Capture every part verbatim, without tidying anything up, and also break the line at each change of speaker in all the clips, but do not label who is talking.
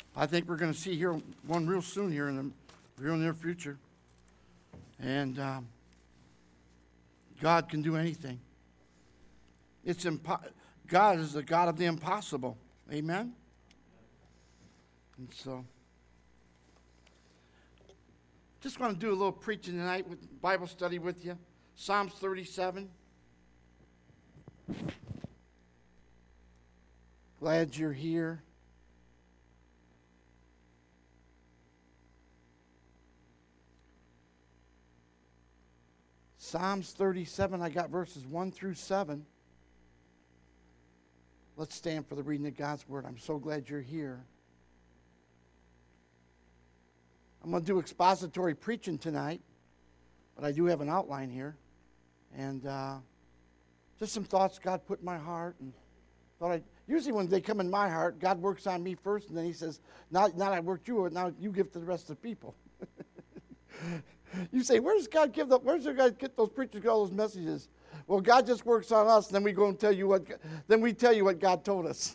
I think we're going to see here one real soon here in the real near future. And um, God can do anything. It's impo- God is the God of the impossible. Amen? And so, just want to do a little preaching tonight with Bible study with you. Psalms thirty-seven. Glad you're here. Psalms thirty-seven, I got verses one through seven. Let's stand for the reading of God's Word. I'm so glad you're here. I'm going to do expository preaching tonight, but I do have an outline here. And uh, just some thoughts God put in my heart. And thought I usually when they come in my heart, God works on me first, and then He says, now, now I worked you, now you give to the rest of the people. You say, where does God give the, where does God get those preachers get all those messages? Well, God just works on us, and then we go and tell you what, then we tell you what God told us.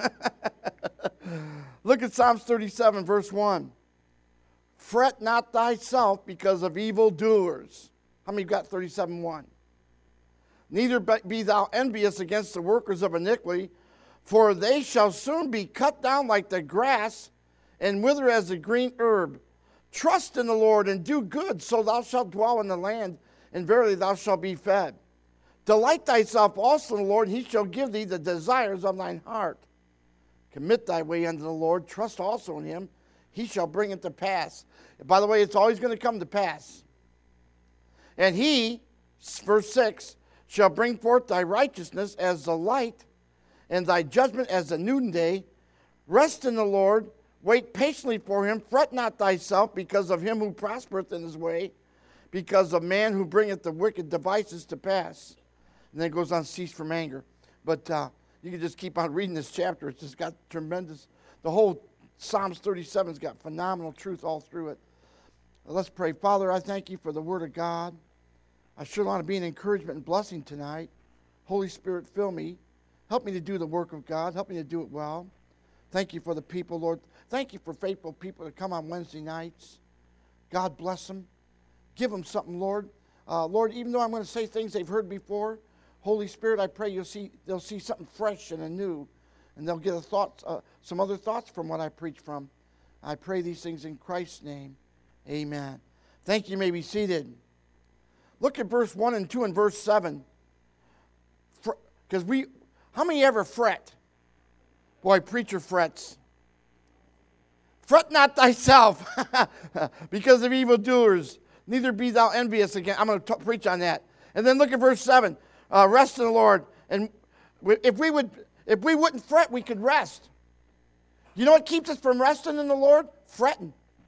Look at Psalms thirty-seven, verse one. Fret not thyself because of evildoers. How many got thirty-seven one? Neither be thou envious against the workers of iniquity, for they shall soon be cut down like the grass and wither as the green herb. Trust in the Lord and do good, so thou shalt dwell in the land, and verily thou shalt be fed. Delight thyself also in the Lord, and He shall give thee the desires of thine heart. Commit thy way unto the Lord, trust also in Him, He shall bring it to pass. By the way, it's always going to come to pass. And He, verse six, shall bring forth thy righteousness as the light, and thy judgment as the noonday. Rest in the Lord, wait patiently for Him, fret not thyself because of him who prospereth in his way, because of man who bringeth the wicked devices to pass. And then it goes on, cease from anger. But uh, you can just keep on reading this chapter. It's just got tremendous, the whole Psalms thirty-seven's got phenomenal truth all through it. Let's pray. Father, I thank You for the Word of God. I sure want to be an encouragement and blessing tonight. Holy Spirit, fill me. Help me to do the work of God. Help me to do it well. Thank You for the people, Lord. Thank You for faithful people that come on Wednesday nights. God bless them. Give them something, Lord. Uh, Lord, even though I'm going to say things they've heard before, Holy Spirit, I pray you'll see they'll see something fresh and anew, and they'll get a thought, uh, some other thoughts from what I preach from. I pray these things in Christ's name. Amen. Thank you. You may be seated. Look at verse one and two and verse seven. Because we, how many ever fret? Boy, preacher frets. Fret not thyself because of evildoers, neither be thou envious again. I'm going to preach on that. And then look at verse seven. Uh, rest in the Lord. And if we would, if we wouldn't fret, we could rest. You know what keeps us from resting in the Lord? Fretting.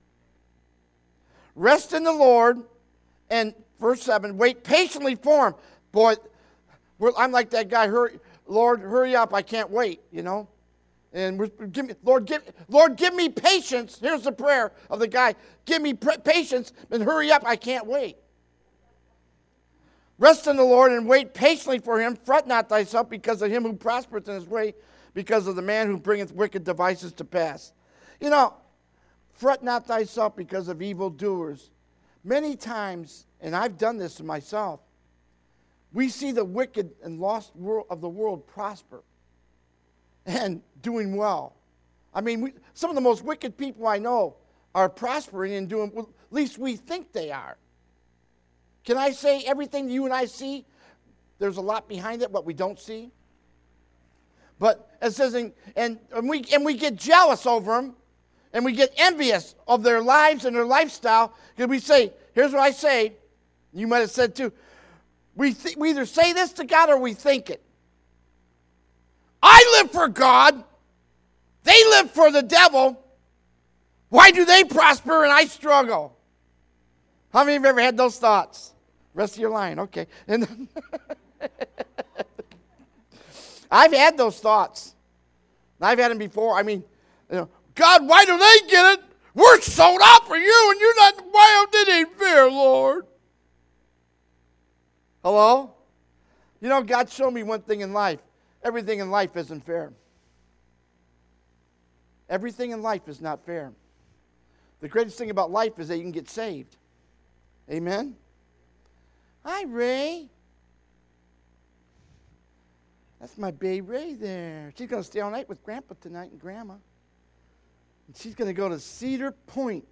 Rest in the Lord, and verse seven, wait patiently for Him. Boy, we're, I'm like that guy, hurry, Lord, hurry up, I can't wait, you know. And we're, give me, Lord, give, Lord, give me patience. Here's the prayer of the guy. Give me pre- patience and hurry up, I can't wait. Rest in the Lord and wait patiently for Him. Fret not thyself because of him who prospereth in his way, because of the man who bringeth wicked devices to pass. You know, fret not thyself because of evildoers. Many times, and I've done this to myself, we see the wicked and lost world of the world prosper and doing well. I mean, we, some of the most wicked people I know are prospering and doing, well, at least we think they are. Can I say everything you and I see, there's a lot behind it, what we don't see? But it says, in, and, and, we, and we get jealous over them, and we get envious of their lives and their lifestyle, because we say, here's what I say, you might have said too, we, th- we either say this to God or we think it. I live for God. They live for the devil. Why do they prosper and I struggle? How many of you have ever had those thoughts? Rest of your line, okay. And I've had those thoughts. I've had them before. I mean, you know, God, why do they get it? We're sold out for you, and you're not. Why did it ain't fair, Lord? Hello? You know, God showed me one thing in life. Everything in life isn't fair. Everything in life is not fair. The greatest thing about life is that you can get saved. Amen? Hi, Ray. That's my babe Ray there. She's going to stay all night with Grandpa tonight and Grandma. And she's going to go to Cedar Point.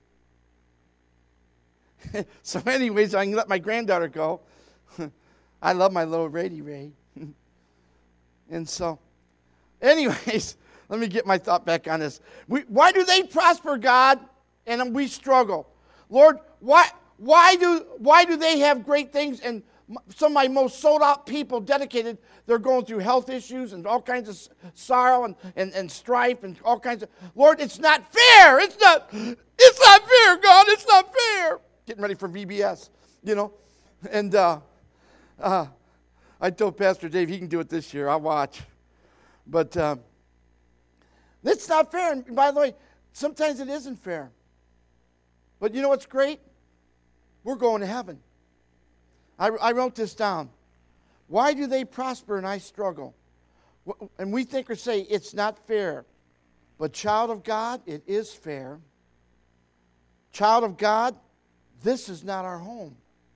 So anyways, I can let my granddaughter go. I love my little Rady Ray. And so, anyways, let me get my thought back on this. We, why do they prosper, God, and we struggle? Lord, why, why, do, why do they have great things and some of my most sold out people dedicated, they're going through health issues and all kinds of sorrow and, and, and strife and all kinds of, Lord, it's not fair. It's not, it's not fair, God. It's not fair. Getting ready for V B S, you know. And uh, uh, I told Pastor Dave he can do it this year. I'll watch. But uh, it's not fair. And by the way, sometimes it isn't fair. But you know what's great? We're going to heaven. I, I wrote this down. Why do they prosper and I struggle? And we think or say it's not fair. But child of God, it is fair. Child of God, this is not our home.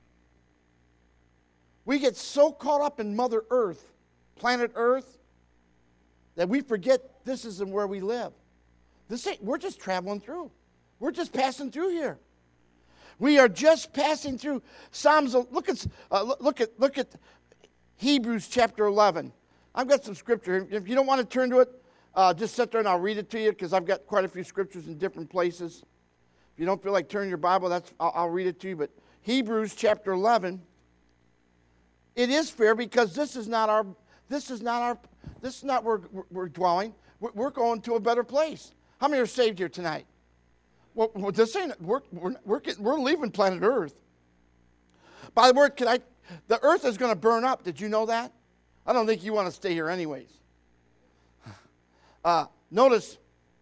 We get so caught up in Mother Earth, planet Earth, that we forget this isn't where we live. This ain't, we're just traveling through. We're just passing through here. We are just passing through. Psalms. Look at uh, look at look at Hebrews chapter eleven. I've got some scripture. If you don't want to turn to it, uh, just sit there and I'll read it to you because I've got quite a few scriptures in different places. If you don't feel like turning your Bible, that's I'll, I'll read it to you. But Hebrews chapter eleven. It is fair because this is not our. This is not our. This is not where we're, we're dwelling. We're, we're going to a better place. How many are saved here tonight? Well, well this ain't, we're, we're, we're, getting, we're leaving planet Earth. By the word, can I, the earth is going to burn up. Did you know that? I don't think you want to stay here anyways. Uh, notice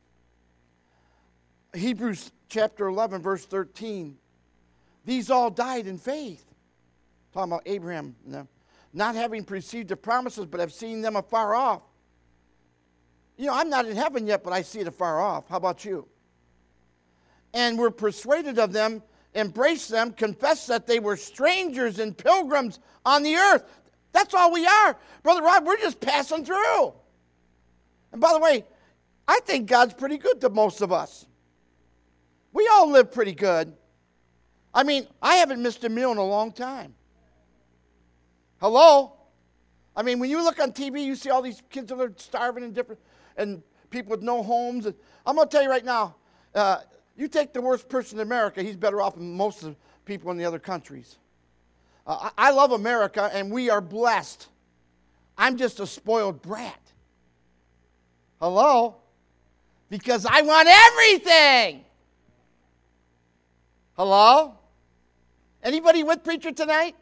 Hebrews chapter eleven, verse thirteen. These all died in faith. Talking about Abraham and them. Not having received the promises, but have seen them afar off. You know, I'm not in heaven yet, but I see it afar off. How about you? And were persuaded of them, embraced them, confessed that they were strangers and pilgrims on the earth. That's all we are. Brother Rod, we're just passing through. And by the way, I think God's pretty good to most of us. We all live pretty good. I mean, I haven't missed a meal in a long time. Hello? I mean, when you look on T V, you see all these kids that are starving and different, and people with no homes. And I'm going to tell you right now, uh, you take the worst person in America, he's better off than most of the people in the other countries. Uh, I, I love America, and we are blessed. I'm just a spoiled brat. Hello? Because I want everything. Hello? Anybody with preacher tonight?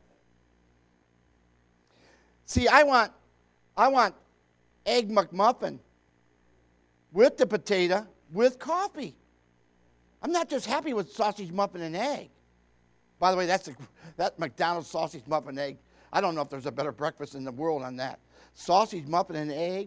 See, I want, I want egg McMuffin with the potato with coffee. I'm not just happy with sausage, muffin, and egg. By the way, that's a, that McDonald's sausage, muffin, egg. I don't know if there's a better breakfast in the world on that. Sausage, muffin, and egg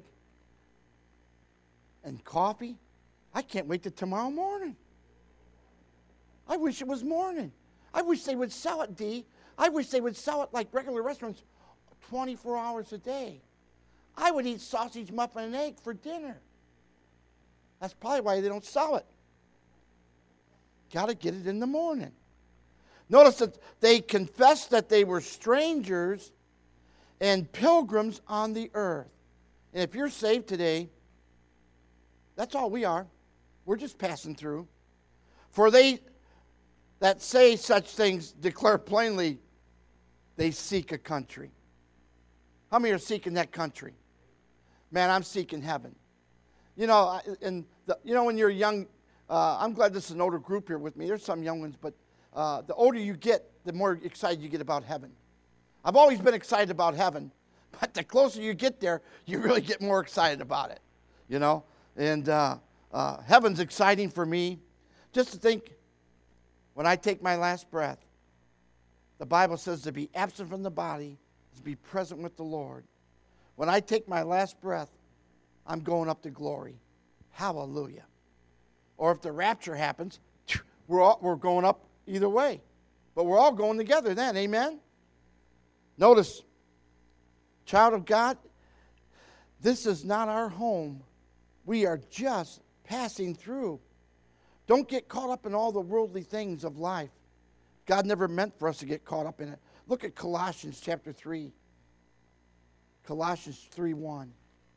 and coffee. I can't wait till tomorrow morning. I wish it was morning. I wish they would sell it, D. I wish they would sell it like regular restaurants twenty-four hours a day. I would eat sausage, muffin, and egg for dinner. That's probably why they don't sell it. Got to get it in the morning. Notice that they confessed that they were strangers and pilgrims on the earth. And if you're saved today, that's all we are. We're just passing through. For they that say such things declare plainly they seek a country. How many are seeking that country? Man, I'm seeking heaven. You know, and the, you know when you're young, uh, I'm glad this is an older group here with me. There's some young ones, but uh, the older you get, the more excited you get about heaven. I've always been excited about heaven, but the closer you get there, you really get more excited about it. You know, and uh, uh, heaven's exciting for me. Just to think, when I take my last breath, the Bible says to be absent from the body is to be present with the Lord. When I take my last breath, I'm going up to glory. Hallelujah. Or if the rapture happens, we're, all, we're going up either way. But we're all going together then, amen? Notice, child of God, this is not our home. We are just passing through. Don't get caught up in all the worldly things of life. God never meant for us to get caught up in it. Look at Colossians chapter three. Colossians three one.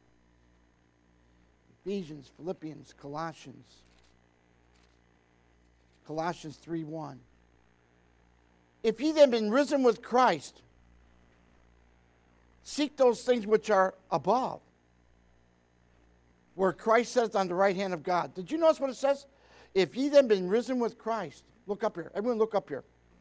Ephesians, Philippians, Colossians. Colossians three one. If ye then been risen with Christ, seek those things which are above, where Christ sits on the right hand of God. Did you notice what it says? If ye then been risen with Christ. Look up here. Everyone look up here.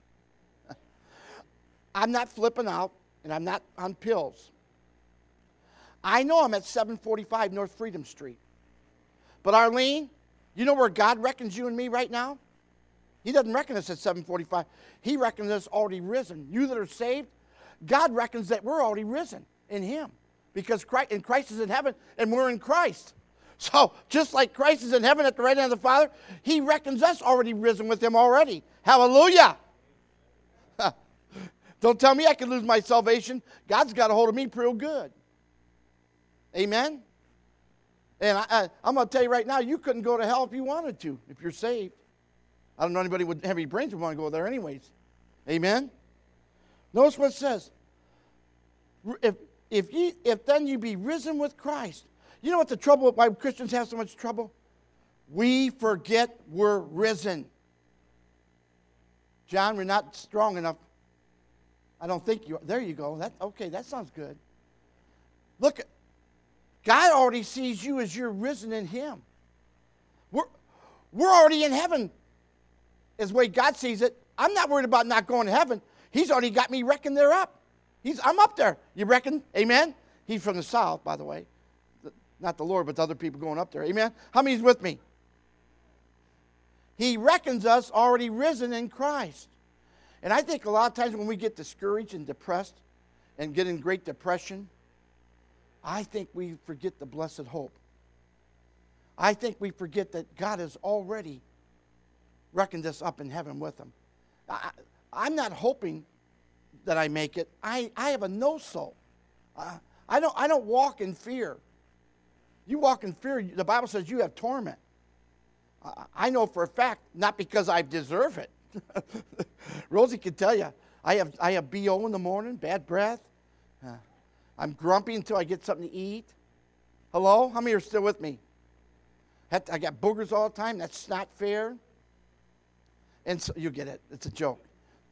I'm not flipping out, and I'm not on pills. I know I'm at seven forty-five North Freedom Street. But Arlene, you know where God reckons you and me right now? He doesn't reckon us at seven forty-five. He reckons us already risen. You that are saved, God reckons that we're already risen in him. Because Christ, and Christ is in heaven, and we're in Christ. So, just like Christ is in heaven at the right hand of the Father, he reckons us already risen with him already. Hallelujah. Don't tell me I can lose my salvation. God's got a hold of me real good. Amen? And I, I, I'm going to tell you right now, you couldn't go to hell if you wanted to, if you're saved. I don't know anybody with heavy brains would want to go there anyways. Amen? Notice what it says. If, if, ye, if then you be risen with Christ. You know what the trouble, why Christians have so much trouble? We forget we're risen. John, we're not strong enough. I don't think you are. There you go. That, okay, that sounds good. Look, God already sees you as you're risen in him. We're, we're already in heaven, is the way God sees it. I'm not worried about not going to heaven. He's already got me reckoned there up. He's, I'm up there. You reckon? Amen? He's from the south, by the way. Not the Lord, but the other people going up there. Amen? How many's with me? He reckons us already risen in Christ. And I think a lot of times when we get discouraged and depressed and get in great depression, I think we forget the blessed hope. I think we forget that God has already reckoned us up in heaven with him. I, I'm not hoping that I make it. I, I have a no-soul. Uh, I don't, I don't walk in fear. You walk in fear, the Bible says you have torment. Uh, I know for a fact, not because I deserve it. Rosie can tell you, I have I have B O in the morning, bad breath. Uh, I'm grumpy until I get something to eat. Hello? How many are still with me? I got boogers all the time. That's not fair. And so, you get it. It's a joke.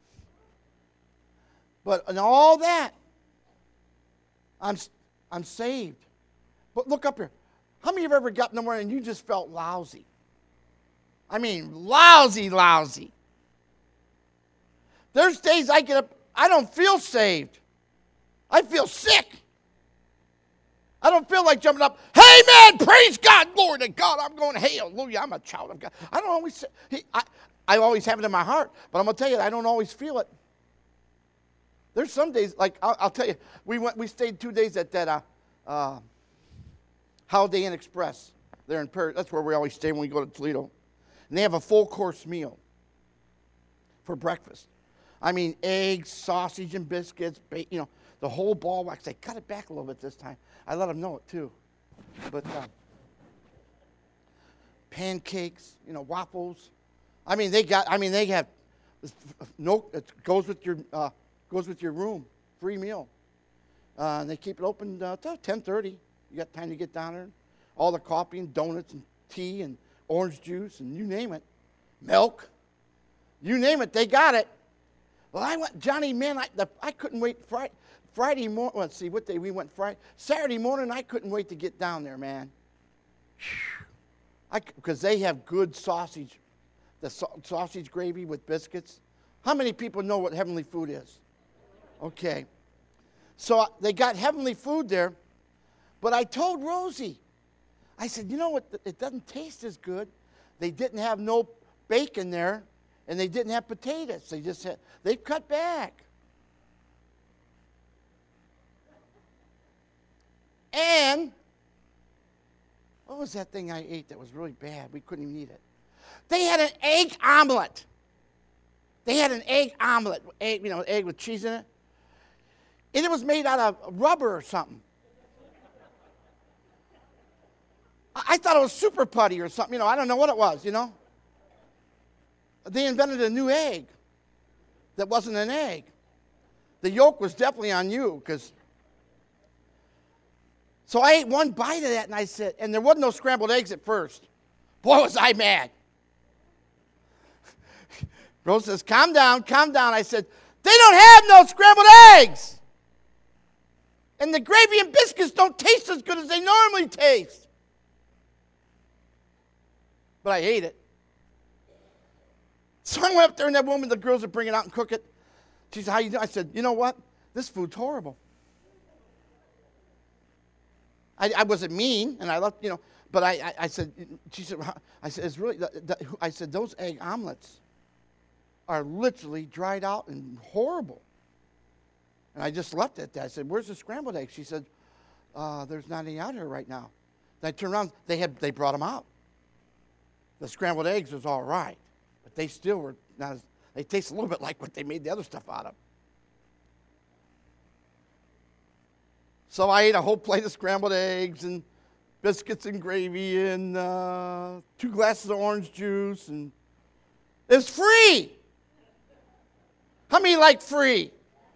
But in all that, I'm I'm saved. But look up here. How many of you have ever gotten somewhere and you just felt lousy? I mean, lousy, lousy. There's days I get up, I don't feel saved. I feel sick. I don't feel like jumping up. Hey, man, praise God, glory to God. I'm going, hallelujah, I'm a child of God. I don't always say, he, I, I always have it in my heart, but I'm going to tell you, I don't always feel it. There's some days, like, I'll, I'll tell you, we went, we stayed two days at that uh, uh, Holiday Inn Express there in Paris. That's where we always stay when we go to Toledo. And they have a full course meal for breakfast. I mean, eggs, sausage, and biscuits, you know, the whole ball wax. They cut it back a little bit this time. I let them know it too. But uh, pancakes, you know, waffles. I mean, they got. I mean, they have no. It goes with your uh, goes with your room, free meal. Uh, and they keep it open uh, till ten thirty. You got time to get down there. All the coffee and donuts and tea and orange juice and you name it, milk, you name it, they got it. Well, I went, Johnny, man, I, the, I couldn't wait. Friday, Friday morning, let's see, what day we went Friday? Saturday morning, I couldn't wait to get down there, man. Because they have good sausage, the sa- sausage gravy with biscuits. How many people know what heavenly food is? Okay. So uh, they got heavenly food there, but I told Rosie, I said, you know what, it doesn't taste as good. They didn't have no bacon there, and they didn't have potatoes. They just had, they cut back. And What was that thing I ate that was really bad? We couldn't even eat it. They had an egg omelet. They had an egg omelet, egg, you know, egg with cheese in it. And it was made out of rubber or something. I, I thought it was super putty or something. You know, I don't know what it was, you know. They invented a new egg that wasn't an egg. The yolk was definitely on you, because... So I ate one bite of that, and I said, and there wasn't no scrambled eggs at first. Boy, was I mad. Rose says, calm down, calm down. I said, they don't have no scrambled eggs. And the gravy and biscuits don't taste as good as they normally taste. But I ate it. So I went up there, and that woman, the girls would bring it out and cook it. She said, how you doing? I said, you know what? This food's horrible. I, I wasn't mean, and I left, you know, but I, I, I said, she said, I said, it's really, the, the, I said, those egg omelets are literally dried out and horrible. And I just left it at that. I said, where's the scrambled eggs? She said, uh, there's not any out here right now. Then I turned around, they had, they brought them out. The scrambled eggs was all right, but they still were not as, they taste a little bit like what they made the other stuff out of. So I ate a whole plate of scrambled eggs and biscuits and gravy and uh, two glasses of orange juice, and it's free. How many like free?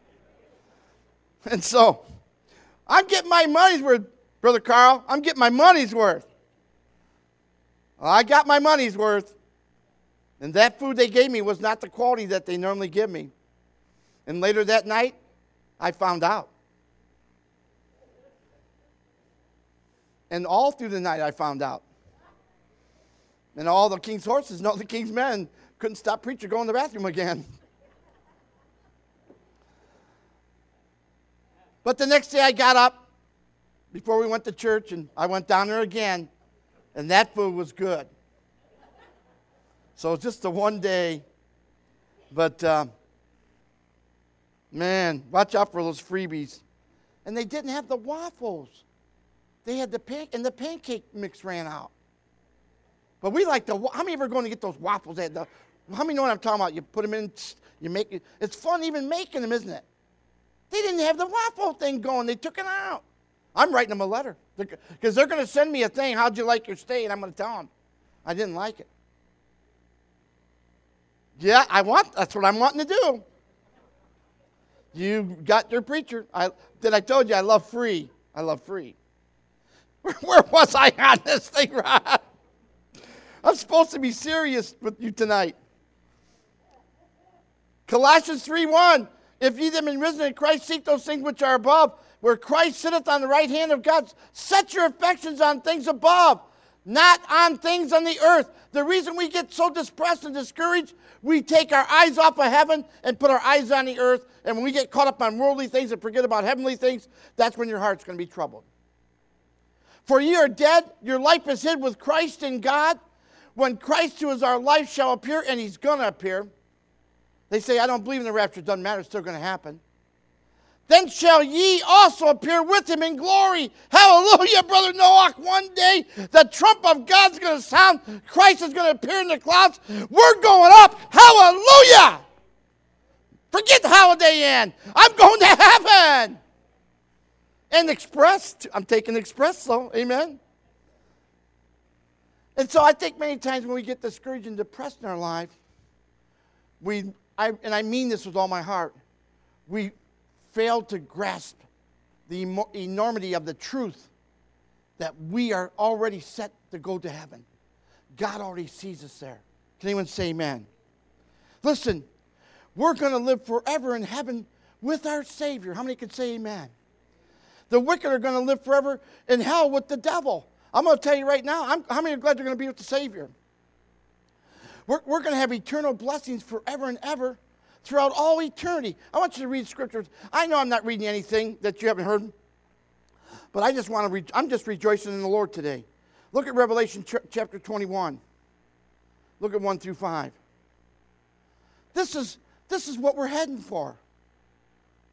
And so I'm getting my money's worth, Brother Carl. I'm getting my money's worth. Well, I got my money's worth. And that food they gave me was not the quality that they normally give me. And later that night, I found out. And all through the night I found out. And all the king's horses and all the king's men couldn't stop preacher going to the bathroom again. But the next day I got up before we went to church, and I went down there again, and that food was good. So it's just the one day. But, uh, man, watch out for those freebies. And they didn't have the waffles. They had the pan, and the pancake mix ran out. But we like the, how many of you are going to get those waffles? They had the, how many know what I'm talking about? You put them in, you make it. It's fun even making them, isn't it? They didn't have the waffle thing going. They took it out. I'm writing them a letter. Because they're going to send me a thing, how'd you like your stay? And I'm going to tell them, I didn't like it. Yeah, I want, that's what I'm wanting to do. You got your preacher. I, did I told you I love free. I love free. Where, where was I on this thing, Ron? I'm supposed to be serious with you tonight. Colossians three one. If ye then been risen in Christ, seek those things which are above, where Christ sitteth on the right hand of God. Set your affections on things above, not on things on the earth. The reason we get so depressed and discouraged, we take our eyes off of heaven and put our eyes on the earth. And when we get caught up on worldly things and forget about heavenly things, that's when your heart's going to be troubled. For ye are dead, your life is hid with Christ in God. When Christ, who is our life, shall appear, and he's going to appear. They say, I don't believe in the rapture. It doesn't matter. It's still going to happen. Then shall ye also appear with him in glory. Hallelujah, Brother Noah. One day, the trump of God's going to sound. Christ is going to appear in the clouds. We're going up. Hallelujah. Forget the Holiday Inn. I'm going to heaven. And express. I'm taking express, though. Amen. And so I think many times when we get discouraged and depressed in our life, we, I, and I mean this with all my heart, we fail to grasp the enormity of the truth that we are already set to go to heaven. God already sees us there. Can anyone say amen? Listen, we're going to live forever in heaven with our Savior. How many can say amen? The wicked are going to live forever in hell with the devil. I'm going to tell you right now, I'm, how many are glad they're going to be with the Savior? We're, we're going to have eternal blessings forever and ever throughout all eternity. I want you to read scriptures. I know I'm not reading anything that you haven't heard, but I just want to, re- I'm just rejoicing in the Lord today. Look at Revelation ch- chapter twenty-one. Look at one through five. This is, this is what we're heading for.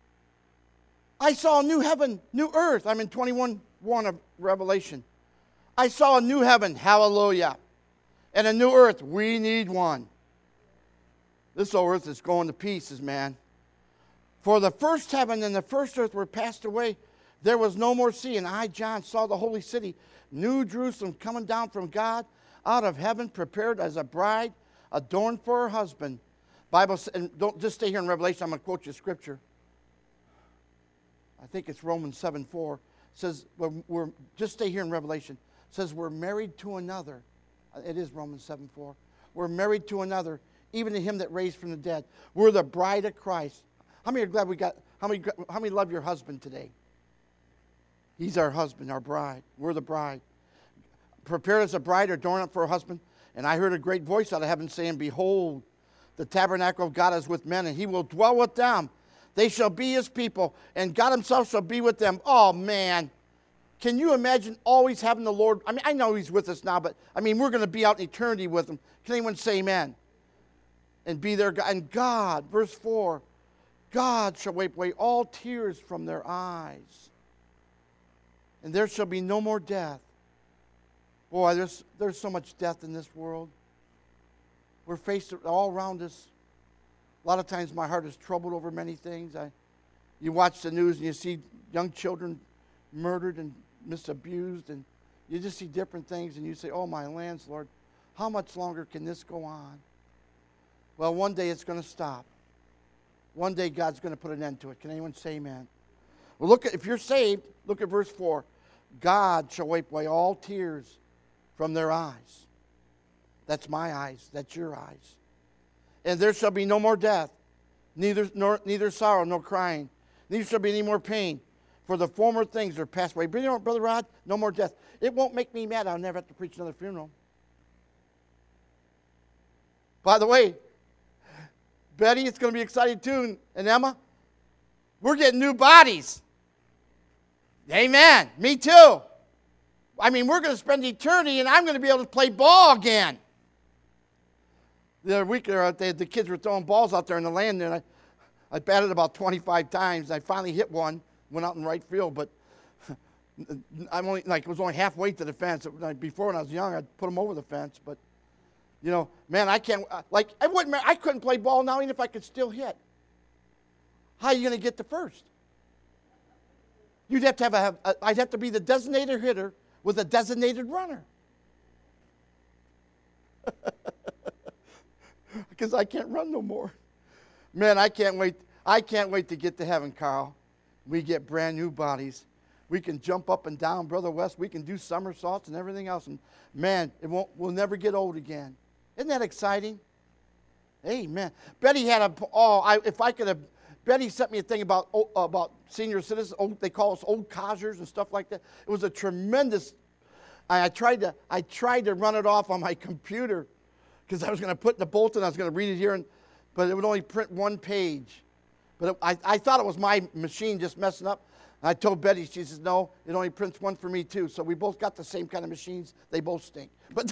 I saw a new heaven, new earth. I'm in twenty-one one of Revelation. I saw a new heaven, hallelujah, and a new earth. We need one. This old earth is going to pieces, man. For the first heaven and the first earth were passed away. There was no more sea. And I, John, saw the holy city, New Jerusalem, coming down from God out of heaven, prepared as a bride, adorned for her husband. Bible, and don't just stay here in Revelation. I'm going to quote you scripture. I think it's Romans seven four. It says, we're, we're, just stay here in Revelation. It says we're married to another. It is Romans seven four. We're married to another, even to him that raised from the dead. We're the bride of Christ. How many are glad we got, how many, how many love your husband today? He's our husband, our bride. We're the bride. Prepared as a bride, adorned for a husband. And I heard a great voice out of heaven saying, behold, the tabernacle of God is with men, and he will dwell with them. They shall be his people, and God himself shall be with them. Oh, man. Can you imagine always having the Lord? I mean, I know he's with us now, but, I mean, we're going to be out in eternity with him. Can anyone say amen? And be their God. And God, verse four, God shall wipe away all tears from their eyes, and there shall be no more death. Boy, there's, there's so much death in this world. We're faced with all around us. A lot of times my heart is troubled over many things. I, you watch the news and you see young children murdered and misabused, and you just see different things, and you say, oh, my lands, Lord, how much longer can this go on? Well, one day it's going to stop. One day God's going to put an end to it. Can anyone say amen? Well, look at, if you're saved, look at verse four. God shall wipe away all tears from their eyes. That's my eyes. That's your eyes. And there shall be no more death, neither, nor, neither sorrow nor crying. Neither shall be any more pain, for the former things are passed away. But you know, Brother Rod, no more death. It won't make me mad. I'll never have to preach another funeral. By the way, Betty, it's going to be exciting too, and Emma, we're getting new bodies. Amen. Me too. I mean, we're going to spend eternity, and I'm going to be able to play ball again. The other week, the kids were throwing balls out there in the land, and I, I batted about twenty-five times. I finally hit one, went out in right field, but I'm only like it was only halfway to the fence. Before, when I was young, I'd put them over the fence, but you know, man, I can't. Like I wouldn't. I couldn't play ball now, even if I could still hit. How are you going to get to first? You'd have to have a, a. I'd have to be the designated hitter with a designated runner. Because I can't run no more. Man, I can't wait. I can't wait to get to heaven, Carl. We get brand new bodies. We can jump up and down, Brother West. We can do somersaults and everything else. And man, it won't. We'll never get old again. Isn't that exciting? Amen. Betty had a. Oh, I, if I could have. Betty sent me a thing about about senior citizens. Old, they call us old codgers and stuff like that. It was a tremendous. I, I tried to. I tried to run it off on my computer because I was going to put in the bulletin. I was going to read it here, and but it would only print one page. But it, I, I thought it was my machine just messing up. And I told Betty, she says, no, it only prints one for me too. So we both got the same kind of machines. They both stink. But,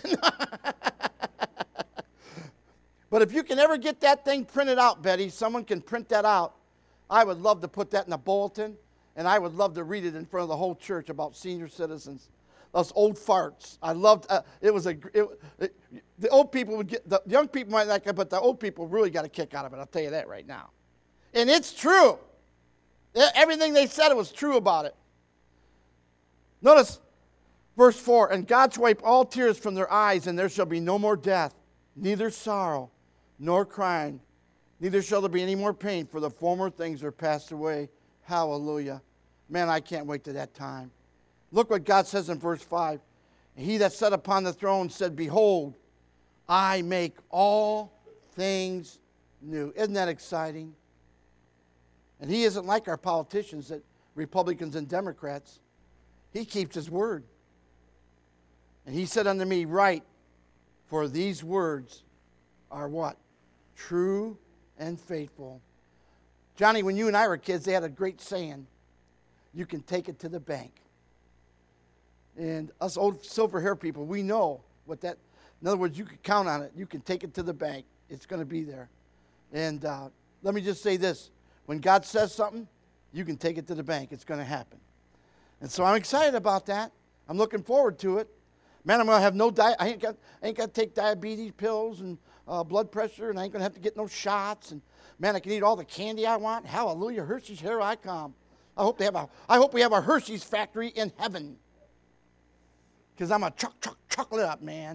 but if you can ever get that thing printed out, Betty, someone can print that out. I would love to put that in a bulletin, and I would love to read it in front of the whole church about senior citizens. Those old farts. I loved uh, it. Was a it, it, the old people would get the young people might like it, but the old people really got a kick out of it. I'll tell you that right now, and it's true. Everything they said, it was true about it. Notice verse four, and God shall wipe all tears from their eyes, and there shall be no more death, neither sorrow, nor crying, neither shall there be any more pain, for the former things are passed away. Hallelujah. Man, I can't wait to that time. Look what God says in verse five. He that sat upon the throne said, behold, I make all things new. Isn't that exciting? And he isn't like our politicians, that Republicans and Democrats. He keeps his word. And he said unto me, write, for these words are what? True and faithful. Johnny, when you and I were kids, they had a great saying. You can take it to the bank. And us old silver hair people, we know what that, in other words, you can count on it. You can take it to the bank. It's going to be there. And uh, let me just say this. When God says something, you can take it to the bank. It's going to happen. And so I'm excited about that. I'm looking forward to it. Man, I'm going to have no diet. I ain't got, I ain't got to take diabetes pills and uh, blood pressure, and I ain't going to have to get no shots. And man, I can eat all the candy I want. Hallelujah, Hershey's, here I come. I hope they have a. I hope we have a Hershey's factory in heaven, because I'm a chuck, chuck, chocolate up, man.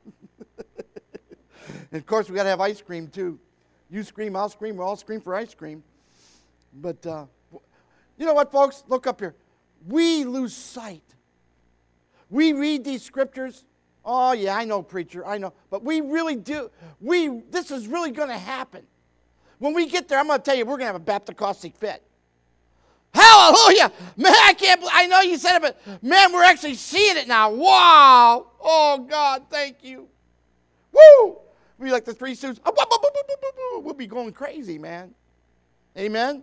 And of course, we got to have ice cream too. You scream, I'll scream. We'll all scream for ice cream. But uh, you know what, folks? Look up here. We lose sight. We read these scriptures. Oh, yeah, I know, preacher, I know. But we really do. We This is really going to happen. When we get there, I'm going to tell you, we're going to have a Baptist fit. Hallelujah. Man, I can't believe, I know you said it, but man, we're actually seeing it now. Wow. Oh, God, thank you. Woo. We'll be like the three Stooges. We'll be going crazy, man. Amen.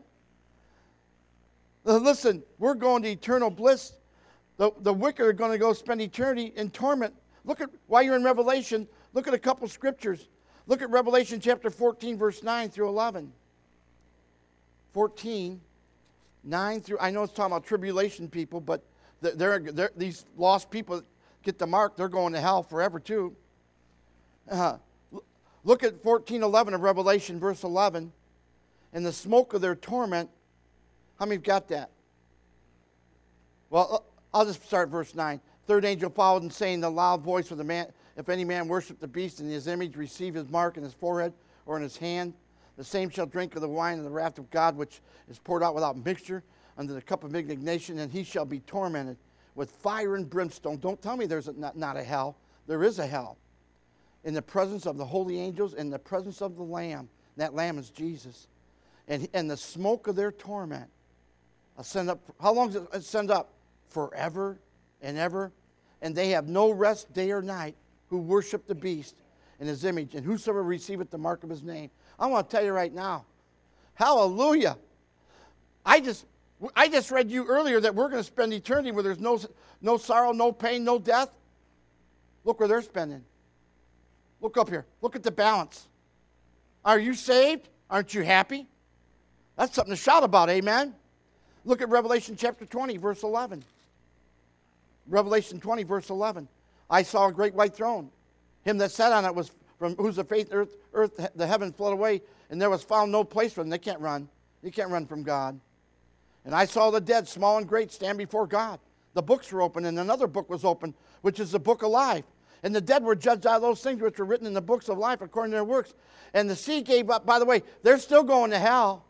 Listen, we're going to eternal bliss. The, the wicked are going to go spend eternity in torment. Look at, while you're in Revelation, look at a couple scriptures. Look at Revelation chapter fourteen, verse nine through eleven. fourteen, nine through, I know it's talking about tribulation people, but they're, they're, these lost people that get the mark, they're going to hell forever too. Uh, look at fourteen eleven of Revelation, verse eleven. And the smoke of their torment. How many have got that? Well, I'll just start verse nine. Third angel followed and saying in a loud voice with the man, if any man worship the beast in his image, receive his mark in his forehead or in his hand, the same shall drink of the wine of the wrath of God, which is poured out without mixture under the cup of indignation, and he shall be tormented with fire and brimstone. Don't tell me there's a, not, not a hell. There is a hell. In the presence of the holy angels, in the presence of the Lamb. That Lamb is Jesus. And, and the smoke of their torment ascend up. How long does it ascend up? Forever and ever. And they have no rest day or night who worship the beast in his image, and whosoever receiveth the mark of his name. I want to tell you right now, hallelujah. I just I just read you earlier that we're going to spend eternity where there's no, no sorrow, no pain, no death. Look where they're spending. Look up here. Look at the balance. Are you saved? Aren't you happy? That's something to shout about, amen? Look at Revelation chapter twenty, verse eleven. Revelation twenty, verse eleven. I saw a great white throne. Him that sat on it was from whose the faith, earth, earth, the heaven fled away, and there was found no place for them. They can't run. They can't run from God. And I saw the dead, small and great, stand before God. The books were open, and another book was open, which is the book of life. And the dead were judged out of those things which were written in the books of life according to their works. And the sea gave up. By the way, they're still going to hell.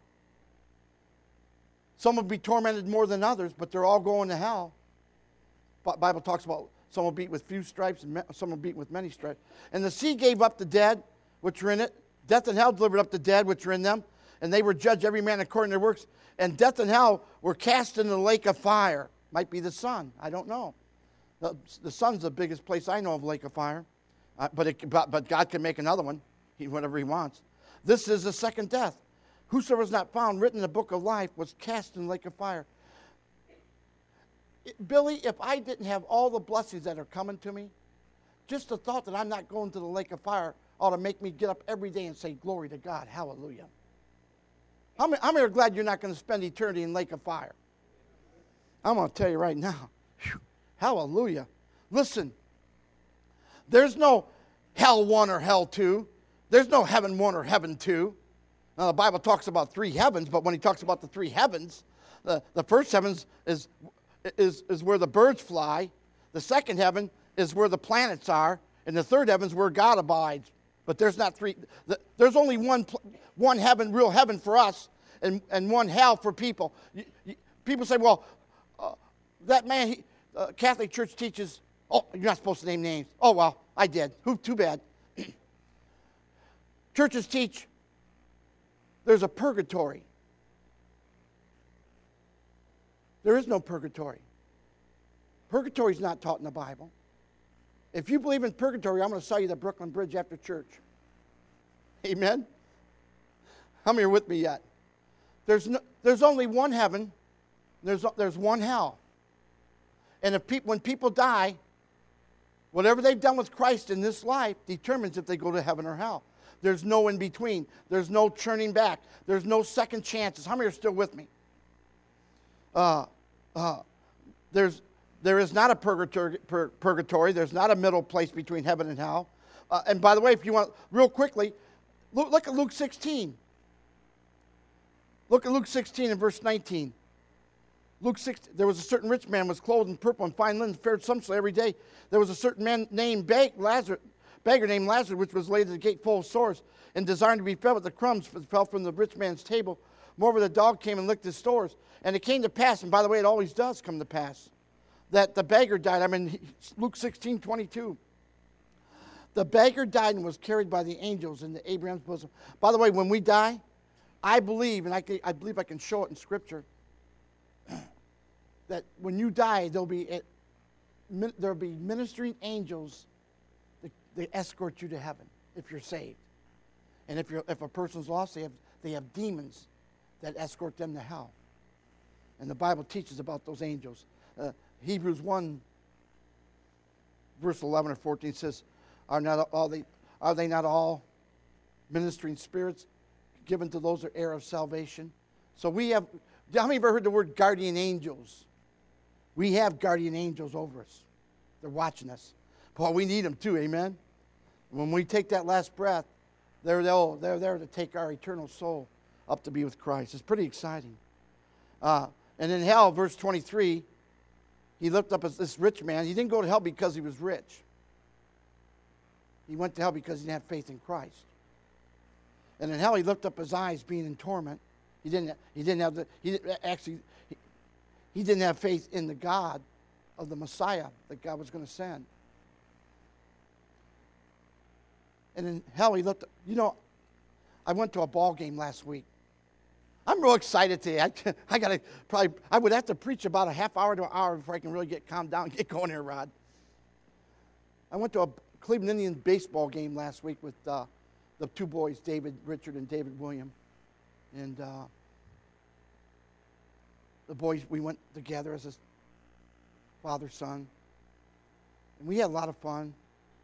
Some will be tormented more than others, but they're all going to hell. The Bible talks about some will beat with few stripes, and some will beat with many stripes. And the sea gave up the dead, which were in it. Death and hell delivered up the dead, which were in them. And they were judged every man according to their works. And death and hell were cast into the lake of fire. Might be the sun. I don't know. The, the sun's the biggest place I know of lake of fire. Uh, but, it, but, but God can make another one, he, whatever he wants. This is the second death. Whosoever is not found written in the book of life was cast in the lake of fire. It, Billy, if I didn't have all the blessings that are coming to me, just the thought that I'm not going to the lake of fire ought to make me get up every day and say, glory to God, hallelujah. How many, how many are glad you're not going to spend eternity in lake of fire? I'm going to tell you right now, whew, hallelujah. Listen, there's no hell one or hell two. There's no heaven one or heaven two. Now, the Bible talks about three heavens, but when he talks about the three heavens, the, the first heavens is, is, is where the birds fly. The second heaven is where the planets are. And the third heaven is where God abides. But there's not three. The, there's only one one heaven, real heaven for us, and, and one hell for people. You, you, people say, well, uh, that man, he, uh, Catholic Church teaches, oh, you're not supposed to name names. Oh, well, I did. Who, too bad. Churches teach there's a purgatory. There is no purgatory. Purgatory is not taught in the Bible. If you believe in purgatory, I'm going to sell you the Brooklyn Bridge after church. Amen? How many are with me yet? There's, no, there's only one heaven. There's, there's one hell. And if people, when people die, whatever they've done with Christ in this life determines if they go to heaven or hell. There's no in between. There's no turning back. There's no second chances. How many are still with me? Uh, uh, there's There is not a purgatory. Pur- purgatory. There's not a middle place between heaven and hell. Uh, and by the way, if you want, real quickly, look, look at Luke sixteen. Look at Luke sixteen and verse nineteen. Luke sixteen, there was a certain rich man was clothed in purple and fine linen, fared sumptuously every day. There was a certain man named Beg- Lazarus, beggar named Lazarus, which was laid at the gate full of sores, and desiring to be fed with the crumbs that fell from the rich man's table. Moreover, the dog came and licked his stores. And it came to pass, and by the way, it always does come to pass, that the beggar died. I mean, Luke sixteen twenty-two. The beggar died and was carried by the angels into Abraham's bosom. By the way, when we die, I believe, and I, can, I believe I can show it in Scripture, that when you die, there'll be a, there'll be ministering angels that they escort you to heaven if you're saved. And if you're if a person's lost, they have they have demons that escort them to hell. And the Bible teaches about those angels. Uh, Hebrews one, verse eleven or fourteen says, "Are not all they are they not all ministering spirits given to those that are heir of salvation?" So we have. How many of you ever heard the word guardian angels? We have guardian angels over us. They're watching us. Well, we need them too. Amen. When we take that last breath, they're they're they're there to take our eternal soul up to be with Christ. It's pretty exciting. Uh, And in hell, verse twenty-three, he looked up as this rich man. He didn't go to hell because he was rich. He went to hell because he didn't have faith in Christ. And in hell, he lifted up his eyes, being in torment. He didn't. He didn't have the. He actually. He, he didn't have faith in the God of the Messiah that God was going to send. And in hell, he looked. You know, I went to a ball game last week. I'm real excited today. I, I got to probably, I would have to preach about a half hour to an hour before I can really get calmed down and get going here, Rod. I went to a Cleveland Indians baseball game last week with uh, the two boys, David Richard and David William. And uh, the boys, we went together as a father-son. And we had a lot of fun.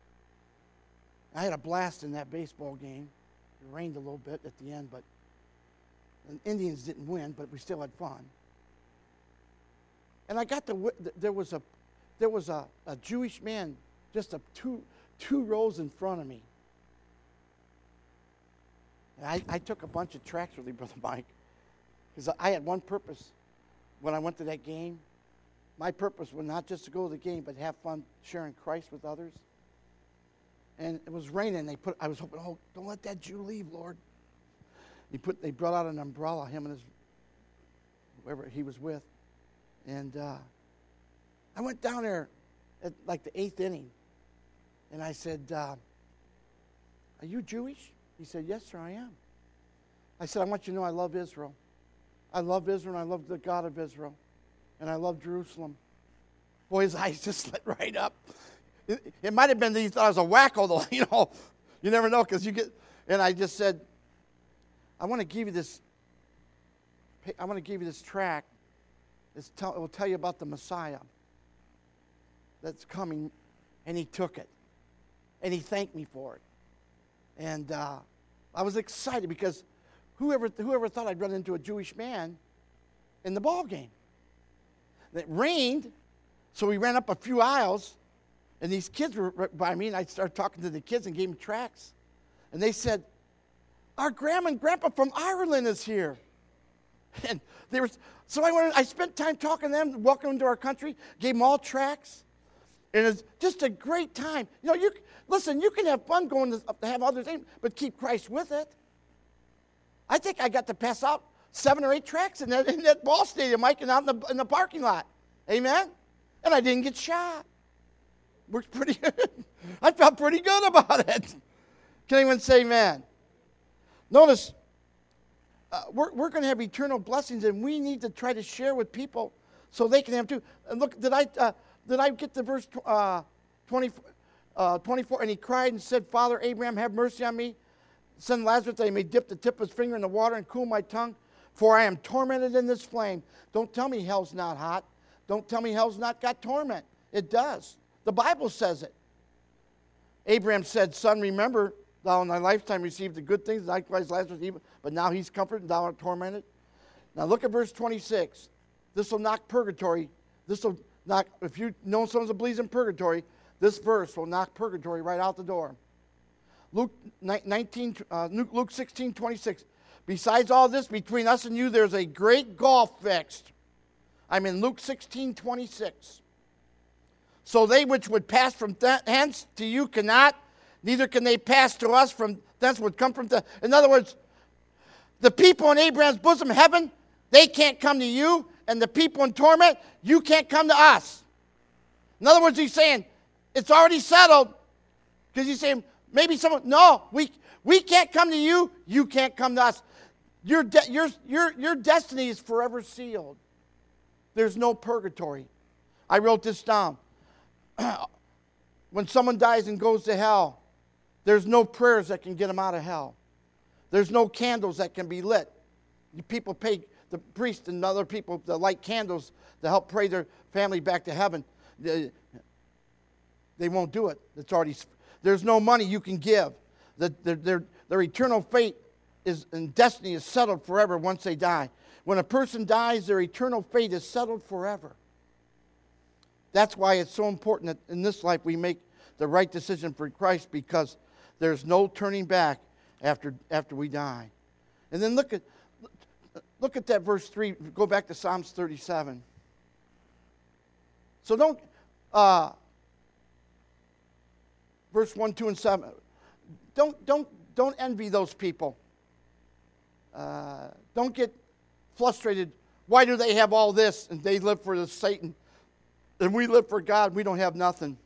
I had a blast in that baseball game. It rained a little bit at the end, but the Indians didn't win, but we still had fun. And I got to, there was a, there was a, a Jewish man just a two, two rows in front of me. And I, I took a bunch of tracks with me, Brother Mike, because I had one purpose when I went to that game. My purpose was not just to go to the game, but have fun sharing Christ with others. And it was raining. They put, I was hoping, oh, don't let that Jew leave, Lord. He put, they brought out an umbrella, him and his, whoever he was with. And uh, I went down there at like the eighth inning. And I said, uh, are you Jewish? He said, yes, sir, I am. I said, I want you to know I love Israel. I love Israel, and I love the God of Israel. And I love Jerusalem. Boy, his eyes just lit right up. It, it might have been that he thought I was a wacko, though. You know, you never know, because you get, and I just said, I want to give you this, I want to give you this track. It's tell, it will tell you about the Messiah that's coming. And he took it. And he thanked me for it. And uh, I was excited because whoever, whoever thought I'd run into a Jewish man in the ball game. It rained, so we ran up a few aisles, and these kids were right by me, and I started talking to the kids and gave them tracts. And they said, our grandma and grandpa from Ireland is here. And they were, so I went, I spent time talking to them, welcoming them to our country, gave them all tracts. And it's just a great time. You know, you listen, you can have fun going to, to have other things, but keep Christ with it. I think I got to pass out seven or eight tracts in that, in that ball stadium, Mike, and out in the, in the parking lot. Amen? And I didn't get shot. Worked pretty good. I felt pretty good about it. Can anyone say amen? Notice, uh, we're, we're going to have eternal blessings, and we need to try to share with people so they can have too. And look, did I uh, did I get the verse uh, twenty, uh, twenty-four? And he cried and said, Father Abraham, have mercy on me. Send Lazarus that he may dip the tip of his finger in the water and cool my tongue, for I am tormented in this flame. Don't tell me hell's not hot. Don't tell me hell's not got torment. It does. The Bible says it. Abraham said, Son, remember, thou in thy lifetime received the good things, likewise Lazarus evil, but now he's comforted and thou art tormented. Now look at verse twenty-six. This will knock purgatory. This will knock, if you know someone that believes in purgatory, this verse will knock purgatory right out the door. Luke nineteen, uh, Luke sixteen twenty-six. Besides all this, between us and you, there's a great gulf fixed. I'm in Luke sixteen twenty-six. So they which would pass from th- hence to you cannot, neither can they pass to us from thence would come from. Th- in other words, the people in Abraham's bosom, heaven, they can't come to you, and the people in torment, you can't come to us. In other words, he's saying, it's already settled, because he's saying, maybe someone, no, we we can't come to you, you can't come to us. Your, de- your, your, your destiny is forever sealed. There's no purgatory. I wrote this down. When someone dies and goes to hell, there's no prayers that can get them out of hell. There's no candles that can be lit. People pay the priest and other people to light candles to help pray their family back to heaven. They, they won't do it. It's already. There's no money you can give. The, their, their, their eternal fate is and destiny is settled forever once they die. When a person dies, their eternal fate is settled forever. That's why it's so important that in this life we make the right decision for Christ, because there's no turning back after after we die. And then look at look at that verse three. Go back to Psalms thirty-seven. So don't uh, verse one, two, and seven. Don't don't don't envy those people. Uh, don't get frustrated. Why do they have all this and they live for the Satan, and we live for God? We don't have nothing.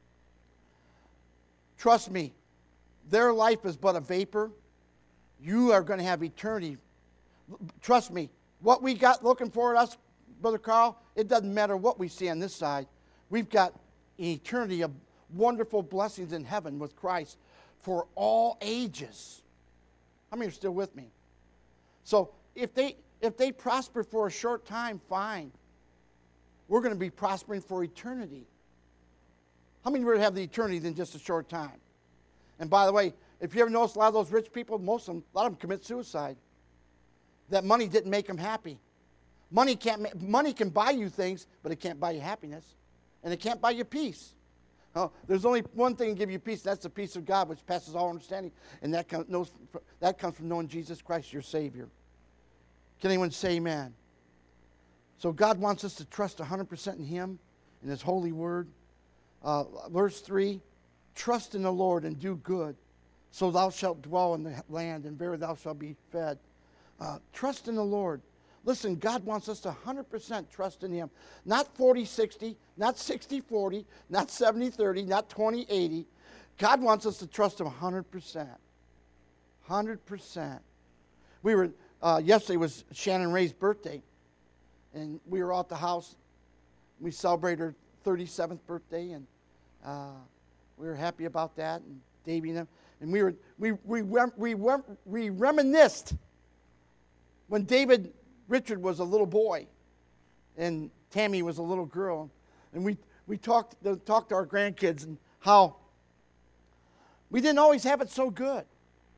Trust me, their life is but a vapor. You are going to have eternity. Trust me, what we got looking for at us, Brother Carl, it doesn't matter what we see on this side. We've got an eternity of wonderful blessings in heaven with Christ for all ages. How many are still with me? So if they if they prosper for a short time, fine. We're going to be prospering for eternity. How many would have the eternity than just a short time? And by the way, if you ever notice, a lot of those rich people, most of them, a lot of them commit suicide. That money didn't make them happy. Money can't. Money can buy you things, but it can't buy you happiness, and it can't buy you peace. Oh, there's only one thing to give you peace. That's the peace of God, which passes all understanding, and that comes, that comes from knowing Jesus Christ, your Savior. Can anyone say amen? So God wants us to trust one hundred percent in Him, in His holy word. Uh, verse three, trust in the Lord and do good, so thou shalt dwell in the land, and verily thou shalt be fed. Uh, trust in the Lord. Listen, God wants us to one hundred percent trust in Him. Not forty sixty, not sixty forty, not seventy thirty, not twenty eighty. God wants us to trust Him one hundred percent. one hundred percent. We were, uh, yesterday was Shannon Ray's birthday, and we were out the house. We celebrated her thirty-seventh birthday, and uh, we were happy about that, and Davey and them. And we were we we we, we, we reminisced when David Richard was a little boy, and Tammy was a little girl, and we we talked talked to our grandkids and how we didn't always have it so good,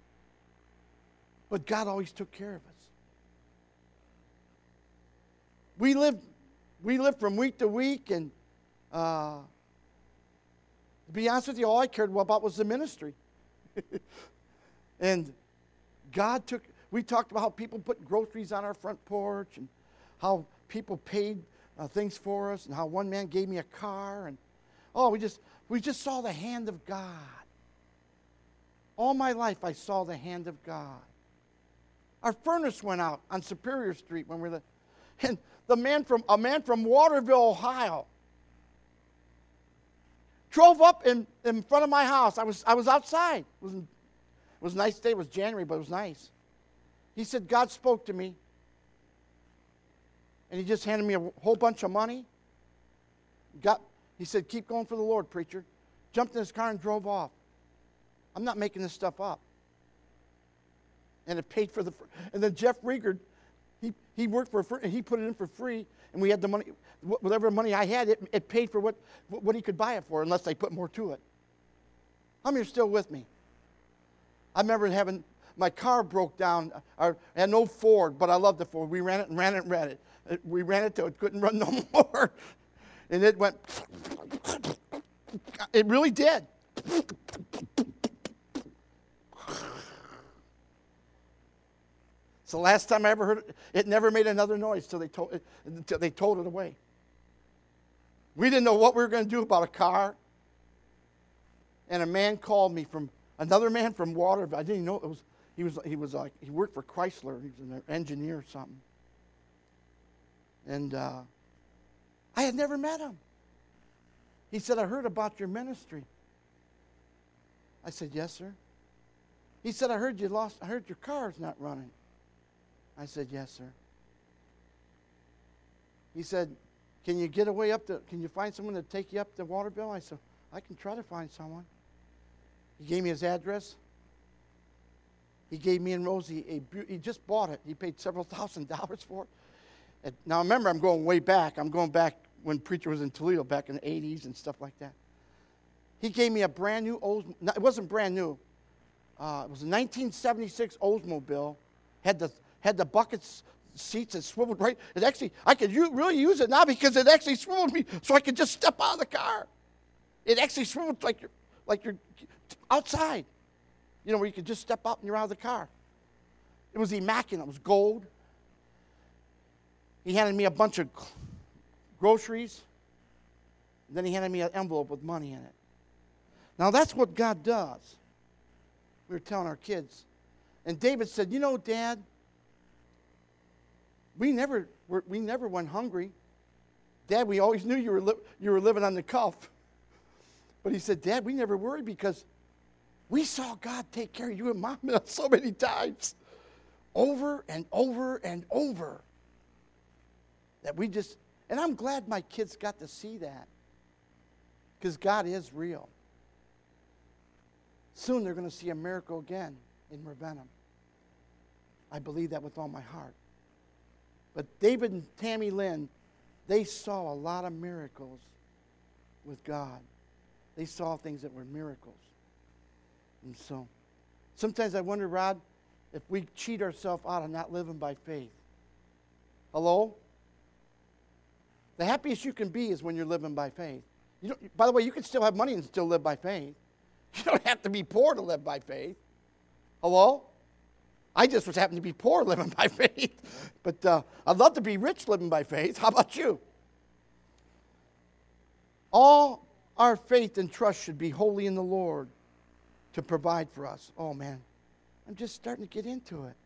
but God always took care of us. We lived we lived from week to week, and uh, to be honest with you, all I cared about was the ministry. And God took, we talked about how people put groceries on our front porch, and how people paid uh, things for us, and how one man gave me a car, and oh, we just we just saw the hand of God. All my life I saw the hand of God. Our furnace went out on Superior Street when we were there, and the man from a man from Waterville, Ohio, drove up in, in front of my house. I was I was outside. It was, it was a nice day. It was January, but it was nice. He said, God spoke to me, and He just handed me a whole bunch of money. Got, he said, keep going for the Lord, preacher. Jumped in his car and drove off. I'm not making this stuff up. And it paid for the, and then Jeff Rieger, he, he worked for, and he put it in for free, and we had the money, whatever money I had, it, it paid for what, what he could buy it for, unless they put more to it. How many are still with me? I remember having, my car broke down. I had no Ford, but I loved the Ford. We ran it and ran it and ran it. We ran it till it couldn't run no more. And it went, it really did. It's the last time I ever heard it. It never made another noise till they told it, until they towed it away. We didn't know what we were going to do about a car. And a man called me from, another man from Water. I didn't even know it was, he was, he was like, he worked for Chrysler. He was an engineer or something. And uh, I had never met him. He said, I heard about your ministry. I said, yes, sir. He said, I heard you lost, I heard your car's not running. I said, yes, sir. He said, can you get away up to, can you find someone to take you up to Waterville? I said, I can try to find someone. He gave me his address. He gave me and Rosie, a, he just bought it. He paid several thousand dollars for it. And now remember, I'm going way back. I'm going back when Preacher was in Toledo back in the eighties and stuff like that. He gave me a brand new, Olds, it wasn't brand new. Uh, it was a nineteen seventy-six Oldsmobile. Had the had the buckets seats that swiveled right. It actually, I could u- really use it now because it actually swiveled me so I could just step out of the car. It actually swiveled like you're, like you're outside. You know, where you could just step out and you're out of the car. It was immaculate. It was gold. He handed me a bunch of groceries. And then he handed me an envelope with money in it. Now that's what God does. We were telling our kids. And David said, you know, Dad, we never were, we never went hungry. Dad, we always knew you were, li- you were living on the cuff. But he said, Dad, we never worried because we saw God take care of you and Mom so many times. Over and over and over. That we just, and I'm glad my kids got to see that. Because God is real. Soon they're going to see a miracle again in Ravenna. I believe that with all my heart. But David and Tammy Lynn, they saw a lot of miracles with God. They saw things that were miracles. And so, sometimes I wonder, Rod, if we cheat ourselves out of not living by faith. Hello? The happiest you can be is when you're living by faith. You don't, by the way, you can still have money and still live by faith. You don't have to be poor to live by faith. Hello? I just was happened to be poor living by faith. But uh, I'd love to be rich living by faith. How about you? All our faith and trust should be wholly in the Lord to provide for us. Oh, man. I'm just starting to get into it.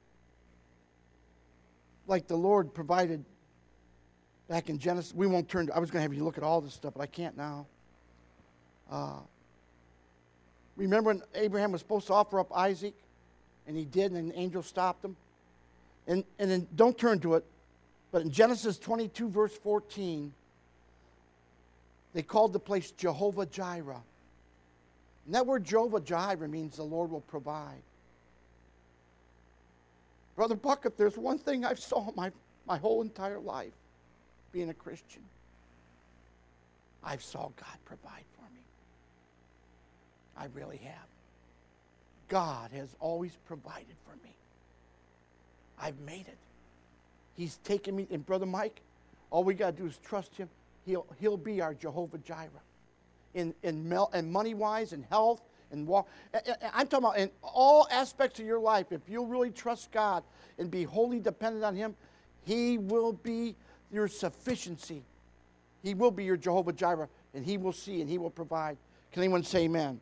Like the Lord provided back in Genesis. We won't turn to, I was going to have you look at all this stuff, but I can't now. Uh, remember when Abraham was supposed to offer up Isaac? And he did, and an angel stopped him. And, and then, don't turn to it, but in Genesis twenty-two, verse fourteen, they called the place Jehovah Jireh. And that word Jehovah Jireh means the Lord will provide. Brother Buck, if there's one thing I've saw my, my whole entire life, being a Christian, I've saw God provide for me. I really have. God has always provided for me. I've made it. He's taken me, and Brother Mike, all we got to do is trust Him. He'll, he'll be our Jehovah Jireh. In, in, mel, in money-wise, in health, in walk. I'm talking about in all aspects of your life. If you'll really trust God and be wholly dependent on Him, He will be your sufficiency. He will be your Jehovah Jireh, and He will see and He will provide. Can anyone say amen?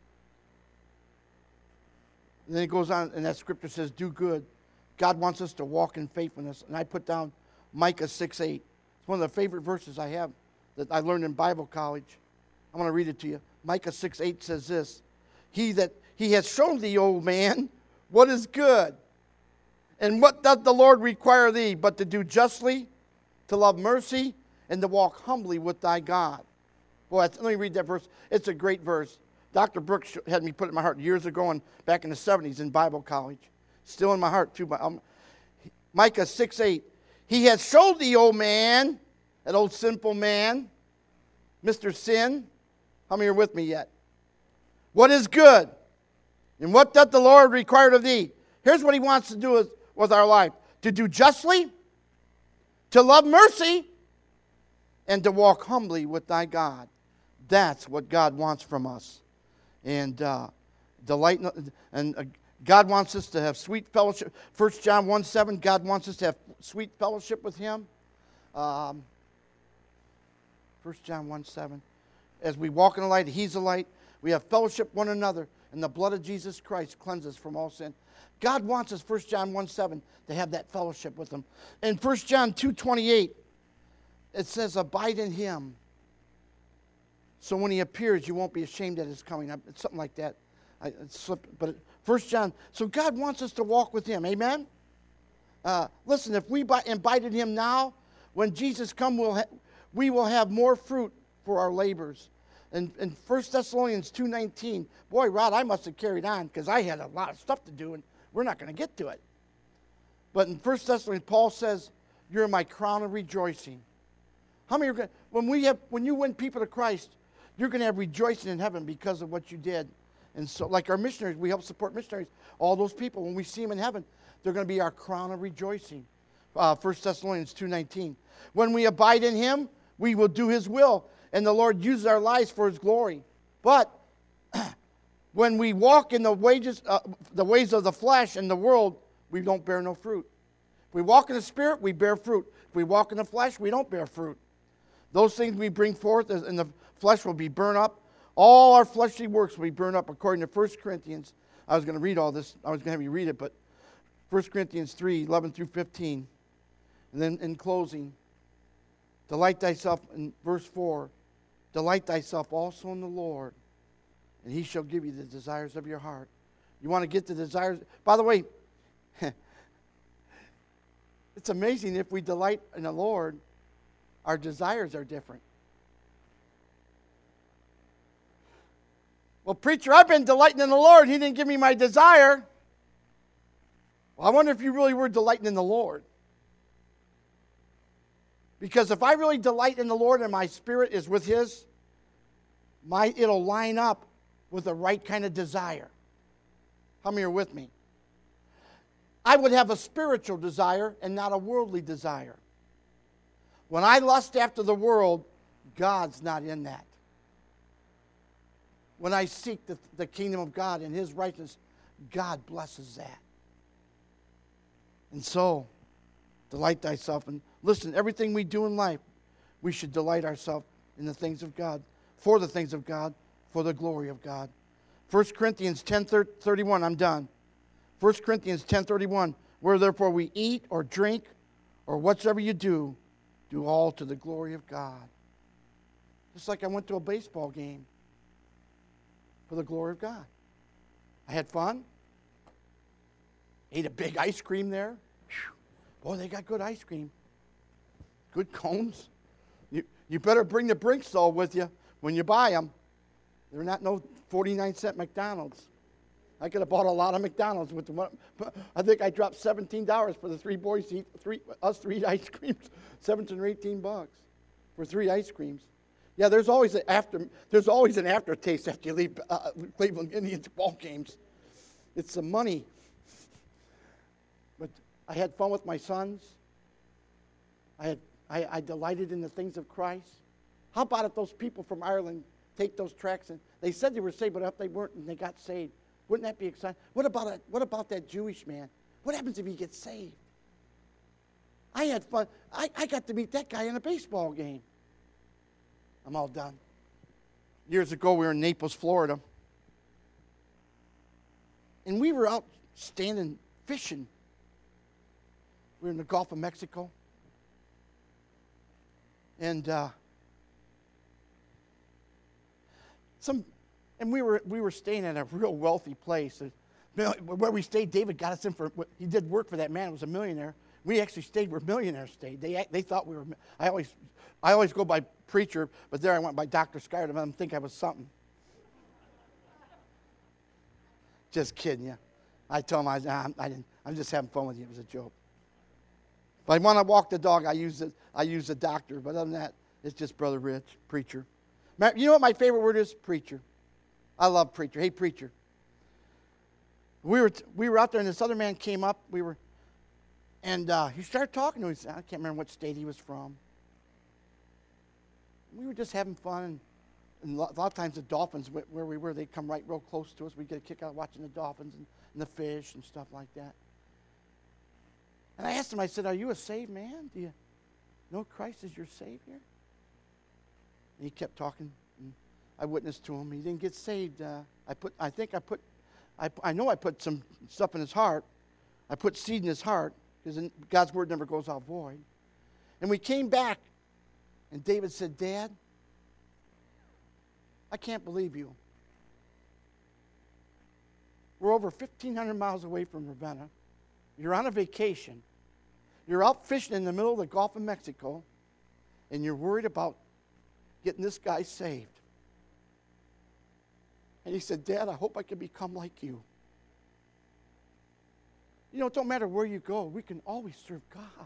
And then it goes on, and that scripture says, do good. God wants us to walk in faithfulness. And I put down Micah six eight. It's one of the favorite verses I have that I learned in Bible college. I want to read it to you. Micah six eight says this. He that he has shown thee, O man, what is good. And what doth the Lord require thee, but to do justly, to love mercy, and to walk humbly with thy God. Boy, let me read that verse. It's a great verse. Doctor Brooks had me put it in my heart years ago and back in the seventies in Bible college. Still in my heart, too. Um, Micah six eight. He has showed thee, O man, that old sinful man, Mister Sin. How many are with me yet? What is good? And what doth the Lord require of thee? Here's what He wants to do with, with our life. To do justly, to love mercy, and to walk humbly with thy God. That's what God wants from us. And uh, delight, in, and uh, God wants us to have sweet fellowship. First John one seven, God wants us to have sweet fellowship with Him. Um, First John one seven. As we walk in the light, He's the light. We have fellowship one another, and the blood of Jesus Christ cleanses from all sin. God wants us, First John one seven, to have that fellowship with Him. In First John two twenty-eight, it says, abide in Him. So when He appears, you won't be ashamed at His coming. It's something like that. I slipped, but First John. So God wants us to walk with Him. Amen? Uh, listen, if we abide in Him now, when Jesus comes, we'll ha- we will have more fruit for our labors. And in First Thessalonians two nineteen, boy, Rod, I must have carried on because I had a lot of stuff to do, and we're not going to get to it. But in First Thessalonians, Paul says, you're my crown of rejoicing. How many are going to, when we have, when you win people to Christ, you're going to have rejoicing in heaven because of what you did. And so, like our missionaries, we help support missionaries. All those people, when we see them in heaven, they're going to be our crown of rejoicing. Uh, First Thessalonians two nineteen. When we abide in Him, we will do His will, and the Lord uses our lives for His glory. But when we walk in the wages, uh, the ways of the flesh and the world, we don't bear no fruit. If we walk in the Spirit, we bear fruit. If we walk in the flesh, we don't bear fruit. Those things we bring forth in the flesh will be burned up. All our fleshly works will be burned up according to First Corinthians. I was going to read all this. I was going to have you read it, but First Corinthians three, eleven through fifteen. And then in closing, delight thyself, in verse four, delight thyself also in the Lord, and He shall give you the desires of your heart. You want to get the desires? By the way, it's amazing if we delight in the Lord, our desires are different. Well, preacher, I've been delighting in the Lord. He didn't give me my desire. Well, I wonder if you really were delighting in the Lord. Because if I really delight in the Lord and my spirit is with His, my it'll line up with the right kind of desire. How many are with me? I would have a spiritual desire and not a worldly desire. When I lust after the world, God's not in that. When I seek the, the kingdom of God and His righteousness, God blesses that. And so, delight thyself. And listen, everything we do in life, we should delight ourselves in the things of God, for the things of God, for the glory of God. First Corinthians ten thirty-one, I'm done. First Corinthians ten thirty-one, where therefore we eat or drink or whatsoever you do, do all to the glory of God. Just like I went to a baseball game for the glory of God. I had fun. Ate a big ice cream there. Whew. Boy, they got good ice cream. Good cones. You, you better bring the Brinks, though, with you when you buy them. They're not no forty-nine cent McDonald's. I could have bought a lot of McDonald's with the one. I think I dropped seventeen dollars for the three boys to eat, three, us three ice creams. seventeen or eighteen bucks for three ice creams. Yeah, there's always an after. There's always an aftertaste after you leave uh, Cleveland Indians ball games. It's the money. But I had fun with my sons. I had I, I delighted in the things of Christ. How about if those people from Ireland take those tracts and they said they were saved, but if they weren't and they got saved, wouldn't that be exciting? What about a, what about that Jewish man? What happens if he gets saved? I had fun. I, I got to meet that guy in a baseball game. I'm all done. Years ago, we were in Naples, Florida. And we were out standing fishing. We were in the Gulf of Mexico. And uh, some, and we were we were staying at a real wealthy place. Where we stayed, David got us in for. He did work for that man. Who was a millionaire. We actually stayed where millionaires stayed. They they thought we were. I always I always go by preacher, but there I went by Doctor Skyer to let them think I was something. Just kidding you. I told him I, nah, I didn't. I'm just having fun with you. It was a joke. If I want to walk the dog, I use it. I use the doctor. But other than that, it's just Brother Rich, preacher. You know what my favorite word is? Preacher. I love preacher. Hey, preacher. We were we were out there, and this other man came up. We were, and uh, he started talking to us. I can't remember what state he was from. we were just having fun. And, and a lot of times the dolphins, where we were, they'd come right real close to us. We'd get a kick out of watching the dolphins and, and the fish and stuff like that. And I asked him, I said, are you a saved man? Do you know Christ as your Savior? And he kept talking. And I witnessed to him. He didn't get saved. Uh, I put. I think I put. I, I know I put some stuff in his heart. I put seed in his heart because God's word never goes out void. And we came back, and David said, Dad, I can't believe you. We're over fifteen hundred miles away from Ravenna. You're on a vacation. You're out fishing in the middle of the Gulf of Mexico, and you're worried about getting this guy saved. And he said, Dad, I hope I can become like you. You know, it don't matter where you go. We can always serve God.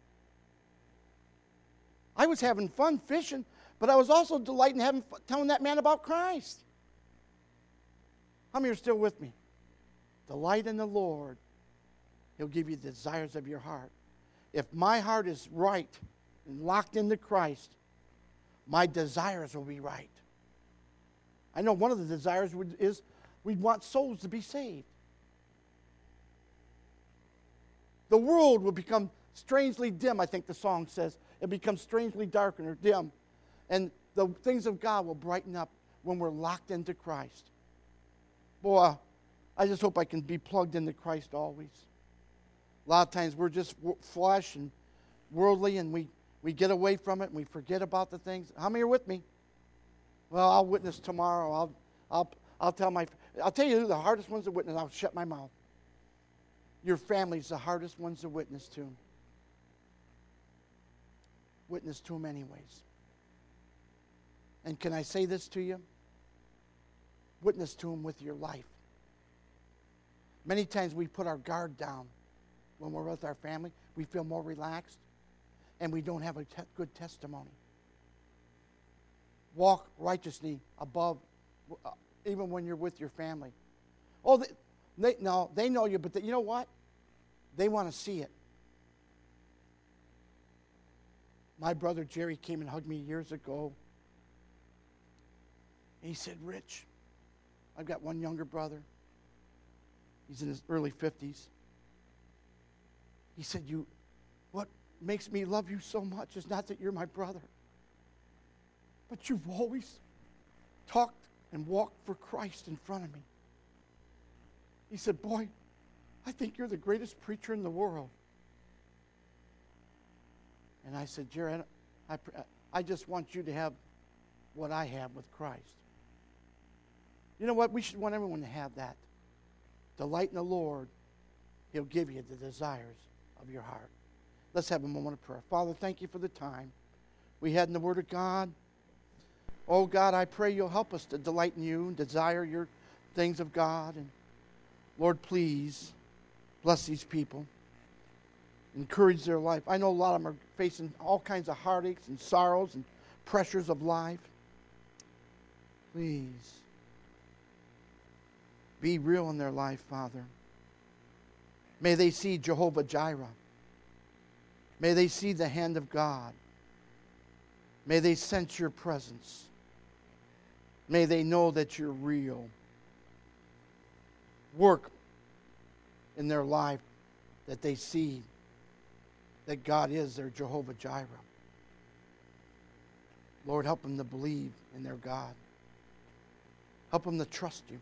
I was having fun fishing, but I was also delighting having fun telling that man about Christ. How many are still with me? Delight in the Lord. He'll give you the desires of your heart. If my heart is right and locked into Christ, my desires will be right. I know one of the desires would, is we'd want souls to be saved. The world will become strangely dim, I think the song says. It becomes strangely dark or dim. And the things of God will brighten up when we're locked into Christ. Boy, I just hope I can be plugged into Christ always. A lot of times we're just flesh and worldly, and we, we get away from it and we forget about the things. How many are with me? Well, I'll witness tomorrow. I'll I'll I'll tell my I'll tell you who the hardest ones to witness. I'll shut my mouth. Your family's the hardest ones to witness to. Witness to them anyways. And can I say this to you? Witness to them with your life. Many times we put our guard down when we're with our family. We feel more relaxed, and we don't have a te- good testimony. Walk righteously above, uh, even when you're with your family. Oh, they, they no, they know you, but they, you know what? They want to see it. My brother Jerry came and hugged me years ago. He said, Rich, I've got one younger brother. He's in his early fifties. He said, "You, what makes me love you so much is not that you're my brother, but you've always talked and walked for Christ in front of me." He said, "Boy, I think you're the greatest preacher in the world." And I said, "Jerry, I, I, I just want you to have what I have with Christ." You know what? We should want everyone to have that. Delight in the Lord. He'll give you the desires of your heart. Let's have a moment of prayer. Father, thank you for the time we had in the Word of God. Oh, God, I pray you'll help us to delight in you and desire your things of God. And Lord, please bless these people. Encourage their life. I know a lot of them are facing all kinds of heartaches and sorrows and pressures of life. Please be real in their life, Father. May they see Jehovah Jireh. May they see the hand of God. May they sense your presence. May they know that you're real. Work in their life that they see that God is their Jehovah Jireh. Lord, help them to believe in their God. Help them to trust you.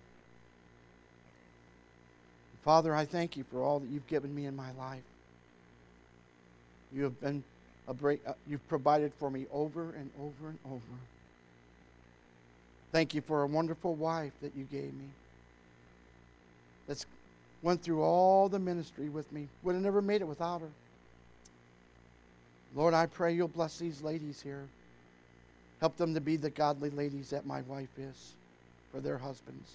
Father, I thank you for all that you've given me in my life. You have been a break, uh, you've provided for me over and over and over. Thank you for a wonderful wife that you gave me. That's went through all the ministry with me. Would have never made it without her. Lord, I pray you'll bless these ladies here. Help them to be the godly ladies that my wife is for their husbands.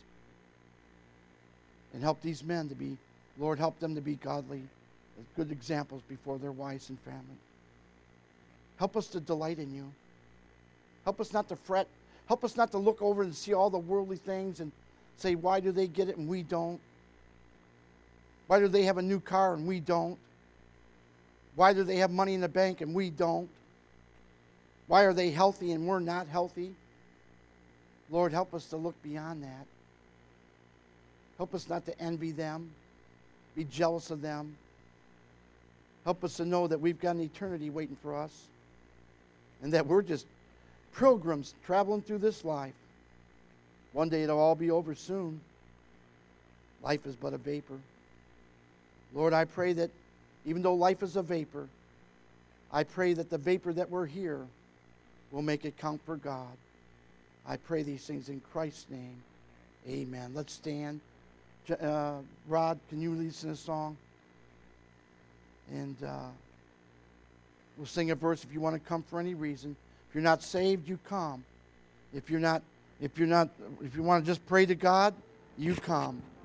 And help these men to be, Lord, help them to be godly, good examples before their wives and family. Help us to delight in you. Help us not to fret. Help us not to look over and see all the worldly things and say, why do they get it and we don't? Why do they have a new car and we don't? Why do they have money in the bank and we don't? Why are they healthy and we're not healthy? Lord, help us to look beyond that. Help us not to envy them, be jealous of them. Help us to know that we've got an eternity waiting for us and that we're just pilgrims traveling through this life. One day it'll all be over soon. Life is but a vapor. Lord, I pray that even though life is a vapor, I pray that the vapor that we're here will make it count for God. I pray these things in Christ's name. Amen. Let's stand. Uh, Rod, can you lead us in a song? And uh, we'll sing a verse if you want to come for any reason. If you're not saved, you come. If you're not, if you're not, if you want to just pray to God, you come.